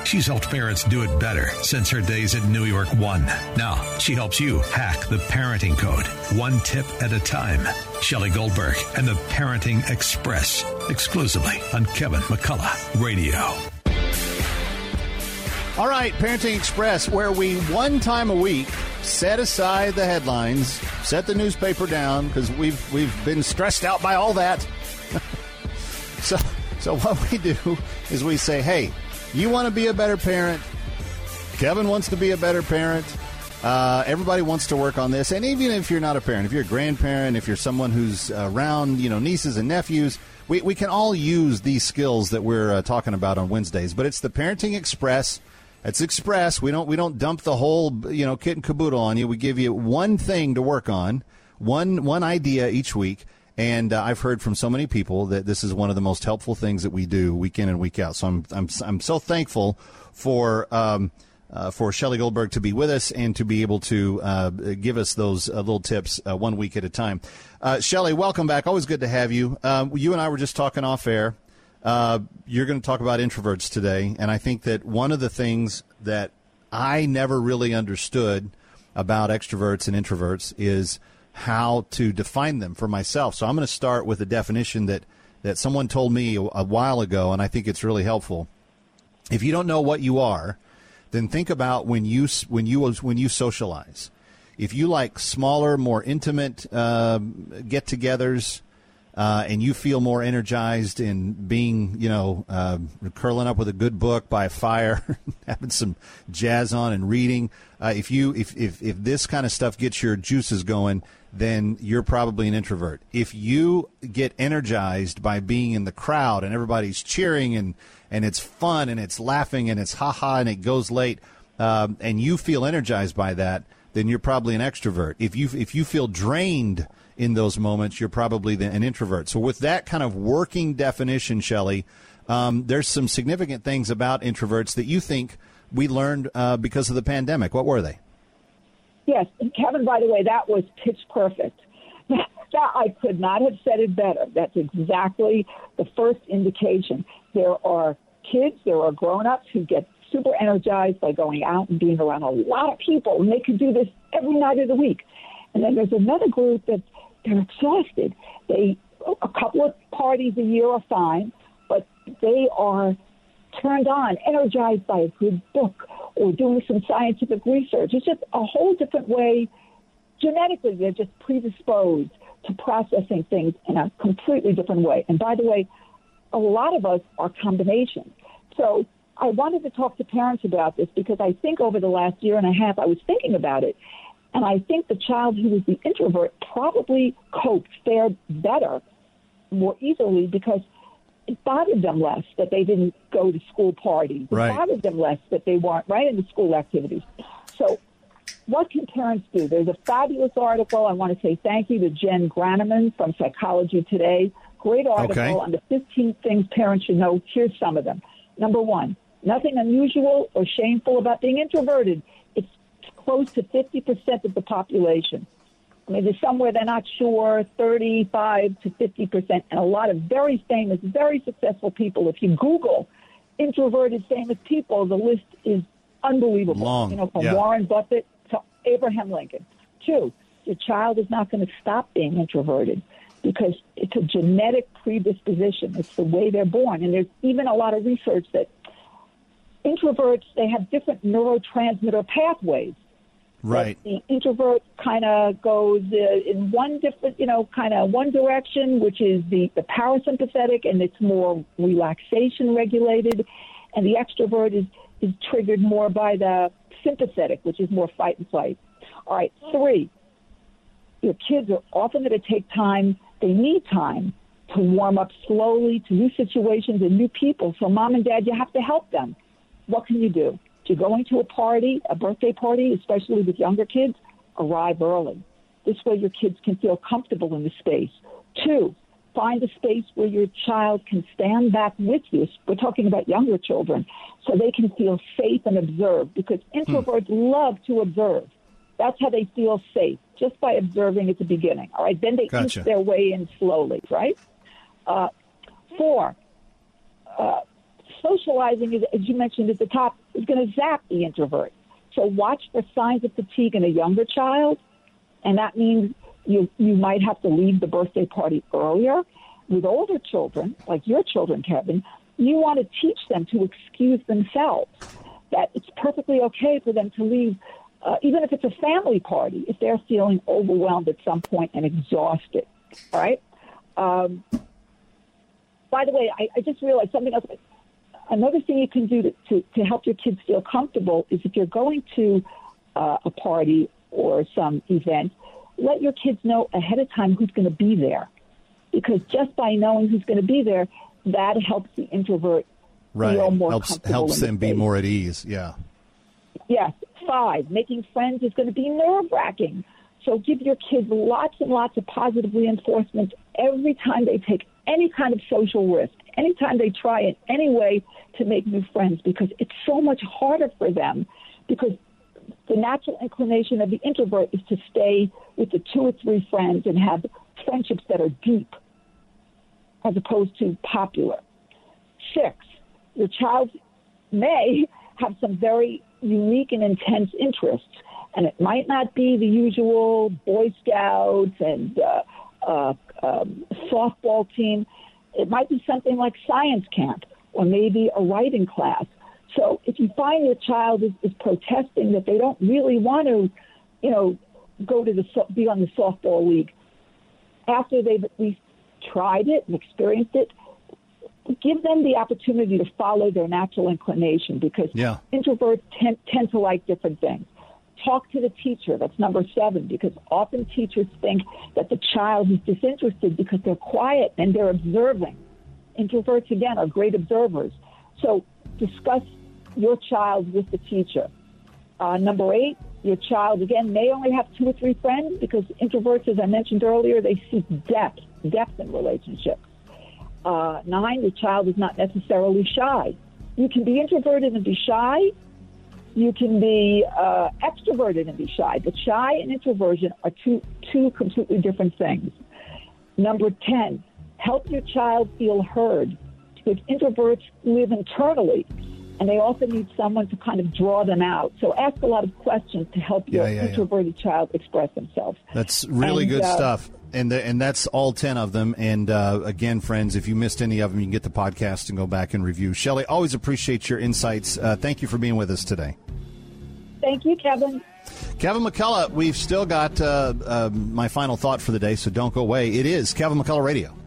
She's helped parents do it better since her days at New York One. Now, she helps you hack the parenting code, one tip at a time. Shelley Goldberg and the Parenting Express, exclusively on Kevin McCullough Radio. All right, Parenting Express, where we one time a week set aside the headlines, set the newspaper down, because we've been stressed out by all that. So what we do is we say, hey, you want to be a better parent? Kevin wants to be a better parent. Everybody wants to work on this. And even if you're not a parent, if you're a grandparent, if you're someone who's around, nieces and nephews, we can all use these skills that we're talking about on Wednesdays. But it's the Parenting Express. It's Express. We don't dump the whole kit and caboodle on you. We give you one thing to work on, one idea each week. And I've heard from so many people that this is one of the most helpful things that we do week in and week out. So I'm so thankful for Shelley Goldberg to be with us and to be able to give us those little tips 1 week at a time. Shelley, welcome back. Always good to have you. You and I were just talking off air. You're going to talk about introverts today, and I think that one of the things that I never really understood about extroverts and introverts is how to define them for myself. So I'm going to start with a definition that someone told me a while ago, and I think it's really helpful. If you don't know what you are, then think about when you socialize. If you like smaller, more intimate get-togethers, and you feel more energized in being, curling up with a good book by a fire, having some jazz on and reading. If this kind of stuff gets your juices going, then you're probably an introvert. If you get energized by being in the crowd and everybody's cheering and it's fun and it's laughing and it's ha-ha and it goes late, and you feel energized by that, then you're probably an extrovert. If you feel drained in those moments, you're probably an introvert. So with that kind of working definition, Shelley, there's some significant things about introverts that you think we learned because of the pandemic. What were they? Yes, and Kevin, by the way, that was pitch perfect. I could not have said it better. That's exactly the first indication. There are kids, there are grown-ups who get super energized by going out and being around a lot of people, and they can do this every night of the week. And then there's another group that they're exhausted. A couple of parties a year are fine, but they are turned on, energized by a good book or doing some scientific research. It's just a whole different way. Genetically, they're just predisposed to processing things in a completely different way. And by the way, a lot of us are combinations. So I wanted to talk to parents about this because I think over the last year and a half, I was thinking about it. And I think the child who was the introvert probably fared better, more easily, because it bothered them less that they didn't go to school parties. It bothered them less that they weren't right in the school activities. So what can parents do? There's a fabulous article. I want to say thank you to Jen Graneman from Psychology Today. Great article on the 15 things parents should know. Here's some of them. Number one, nothing unusual or shameful about being introverted. It's close to 50% of the population. I mean, there's somewhere they're not sure, 35 to 50%, and a lot of very famous, very successful people. If you Google introverted famous people, the list is unbelievable. Long. From Warren Buffett to Abraham Lincoln. Two, your child is not going to stop being introverted because it's a genetic predisposition. It's the way they're born. And there's even a lot of research that introverts, they have different neurotransmitter pathways. Right. The introvert kind of goes in one different, one direction, which is the parasympathetic, and it's more relaxation regulated. And the extrovert is triggered more by the sympathetic, which is more fight and flight. All right. Three, your kids are often going to take time. They need time to warm up slowly to new situations and new people. So mom and dad, you have to help them. What can you do? If you're going to a party, a birthday party, especially with younger kids, arrive early. This way your kids can feel comfortable in the space. Two, find a space where your child can stand back with you. We're talking about younger children, so they can feel safe and observed, because introverts love to observe. That's how they feel safe, just by observing at the beginning. All right, then they inch their way in slowly, right? Four, socializing, as you mentioned at the top, is going to zap the introvert. So watch for signs of fatigue in a younger child, and that means you might have to leave the birthday party earlier. With older children, like your children, Kevin, you want to teach them to excuse themselves, that it's perfectly okay for them to leave, even if it's a family party, if they're feeling overwhelmed at some point and exhausted, all right? By the way, I just realized something else. Another thing you can do to help your kids feel comfortable is if you're going to a party or some event, let your kids know ahead of time who's going to be there. Because just by knowing who's going to be there, that helps the introvert feel more comfortable. Helps them be more at ease, yeah. Yes. 5, making friends is going to be nerve-wracking. So give your kids lots and lots of positive reinforcements every time they take any kind of social risk, anytime they try in any way to make new friends, because it's so much harder for them, because the natural inclination of the introvert is to stay with the 2 or 3 friends and have friendships that are deep as opposed to popular. 6, your child may have some very unique and intense interests, and it might not be the usual Boy Scouts and softball team. It might be something like science camp or maybe a writing class. So if you find your child is protesting that they don't really want to, go to be on the softball league, after they've at least tried it and experienced it, give them the opportunity to follow their natural inclination, because introverts tend to like different things. Talk to the teacher. That's number 7, because often teachers think that the child is disinterested because they're quiet and they're observing. Introverts, again, are great observers. So discuss your child with the teacher. Number 8, your child, again, may only have 2 or 3 friends, because introverts, as I mentioned earlier, they seek depth in relationships. 9, your child is not necessarily shy. You can be introverted and be shy. You can be extroverted and be shy. But shy and introversion are two completely different things. Number 10, help your child feel heard, because introverts live internally, and they also need someone to kind of draw them out. So ask a lot of questions to help your introverted child express themselves. That's really good stuff. And that's all 10 of them. And, again, friends, if you missed any of them, you can get the podcast and go back and review. Shelley, always appreciate your insights. Thank you for being with us today. Thank you, Kevin. Kevin McCullough, we've still got my final thought for the day, so don't go away. It is Kevin McCullough Radio.